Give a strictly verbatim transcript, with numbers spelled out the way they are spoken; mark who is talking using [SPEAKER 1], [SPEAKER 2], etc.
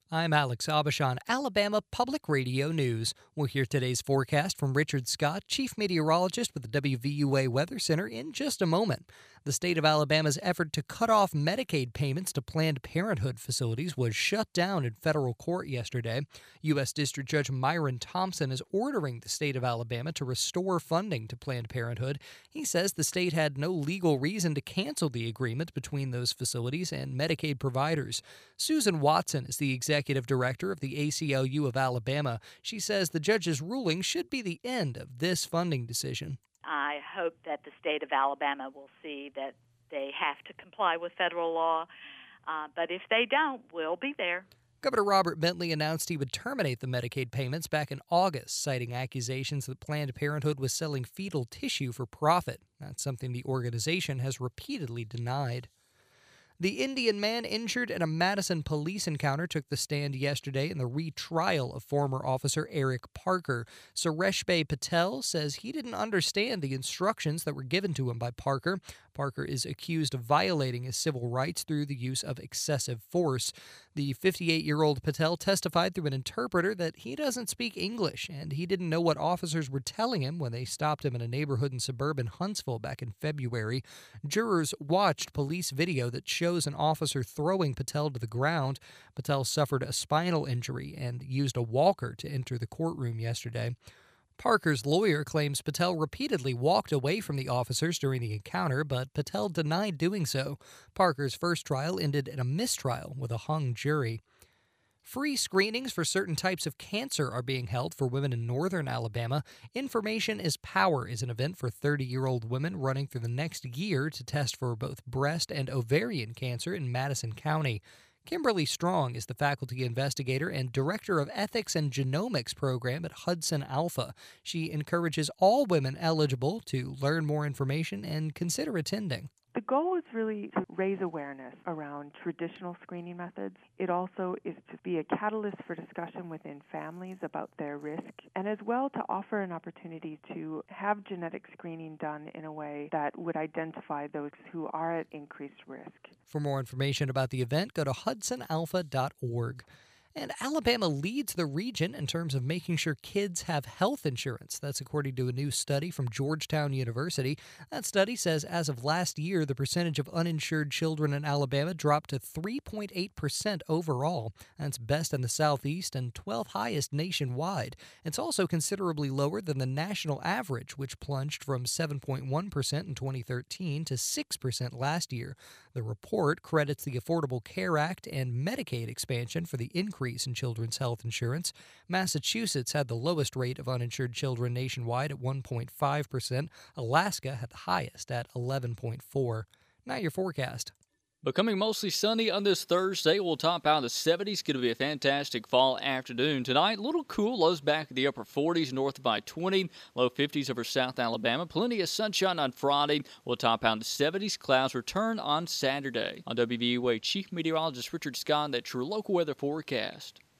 [SPEAKER 1] I'm Alex Abashan, Alabama Public Radio News. We'll hear today's forecast from Richard Scott, Chief Meteorologist with the W V U A Weather Center, in just a moment. The state of Alabama's effort to cut off Medicaid payments to Planned Parenthood facilities was shut down in federal court yesterday. U S. District Judge Myron Thompson is ordering the state of Alabama to restore funding to Planned Parenthood. He says the state had no legal reason to cancel the agreement between those facilities and Medicaid providers. Susan Watson is the executive Executive Director of the A C L U of Alabama. She says the judge's ruling should be the end of this funding decision.
[SPEAKER 2] I hope that the state of Alabama will see that they have to comply with federal law, uh, but if they don't, we'll be there.
[SPEAKER 1] Governor Robert Bentley announced he would terminate the Medicaid payments back in August, citing accusations that Planned Parenthood was selling fetal tissue for profit. That's something the organization has repeatedly denied. The Indian man injured in a Madison police encounter took the stand yesterday in the retrial of former officer Eric Parker. Sureshbhai Patel says he didn't understand the instructions that were given to him by Parker. Parker is accused of violating his civil rights through the use of excessive force. The fifty-eight-year-old Patel testified through an interpreter that he doesn't speak English, and he didn't know what officers were telling him when they stopped him in a neighborhood in suburban Huntsville back in February. Jurors watched police video that shows an officer throwing Patel to the ground. Patel suffered a spinal injury and used a walker to enter the courtroom yesterday. Parker's lawyer claims Patel repeatedly walked away from the officers during the encounter, but Patel denied doing so. Parker's first trial ended in a mistrial with a hung jury. Free screenings for certain types of cancer are being held for women in northern Alabama. Information is Power is an event for thirty-year-old women running through the next year to test for both breast and ovarian cancer in Madison County. Kimberly Strong is the faculty investigator and director of Ethics and Genomics program at Hudson Alpha. She encourages all women eligible to learn more information and consider attending.
[SPEAKER 3] The goal is really to raise awareness around traditional screening methods. It also is to be a catalyst for discussion within families about their risk, and as well to offer an opportunity to have genetic screening done in a way that would identify those who are at increased risk.
[SPEAKER 1] For more information about the event, go to hudson alpha dot org. And Alabama leads the region in terms of making sure kids have health insurance. That's according to a new study from Georgetown University. That study says as of last year, the percentage of uninsured children in Alabama dropped to three point eight percent overall. That's best in the Southeast and twelfth highest nationwide. It's also considerably lower than the national average, which plunged from seven point one percent in twenty thirteen to six percent last year. The report credits the Affordable Care Act and Medicaid expansion for the increase in children's health insurance. Massachusetts had the lowest rate of uninsured children nationwide at one point five percent. Alaska had the highest at eleven point four. Now your forecast.
[SPEAKER 4] Becoming mostly sunny on this Thursday. We'll top out the seventies. Going to be a fantastic fall afternoon. Tonight, a little cool. Lows back in the upper forties, north by twenty. Low fifties over South Alabama. Plenty of sunshine on Friday. We'll top out the seventies. Clouds return on Saturday. On W V U A Chief Meteorologist Richard Scott, that's your local weather forecast.